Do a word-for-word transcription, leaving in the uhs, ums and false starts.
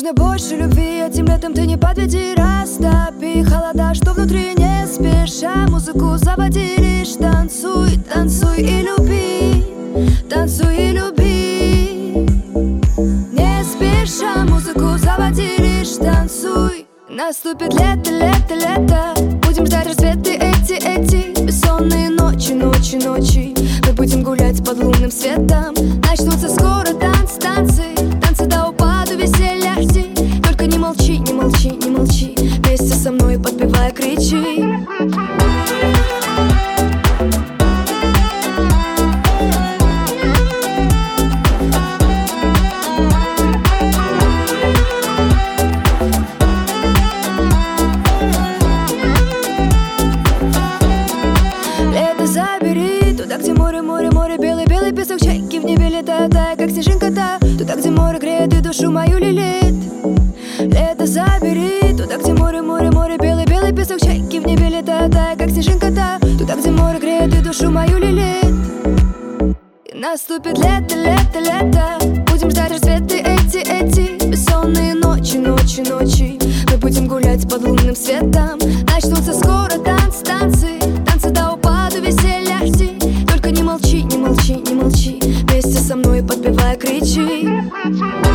Можно больше любви, этим летом ты не подведи. Растопи холода, что внутри, не спеша музыку заводи. Лишь танцуй, танцуй и люби, танцуй и люби. Не спеша музыку заводи, лишь танцуй. Наступит лето, лето, лето. Будем ждать рассветы эти, эти бессонные ночи, ночи, ночи. Мы будем гулять под лунным светом. Начнутся скоро танцы, танцы, танцы до упаду, веселья жди. Только не молчи, не молчи, не молчи. Вместе со мной подпевай, кричи. Забери туда, где море, море, море, белый, белый песок, чайки в небе летают, тая, как снежинка-то. Туда, где море греет и душу мою лелеет. Лето забери туда, где море, море, море, белый, белый песок, чайки в небе летают, тая, как снежинка-то. Туда, где море греет и душу мою лелеет. И наступит лето, лето, лето. Будем ждать рассветы эти, эти бессонные ночи, ночи, ночи. Мы будем гулять под лунным светом. Начнутся скоро танцы, танцы, танцы до упаду, веселья жди. Только не молчи, не молчи, не молчи. Вместе со мной подпевай, кричи.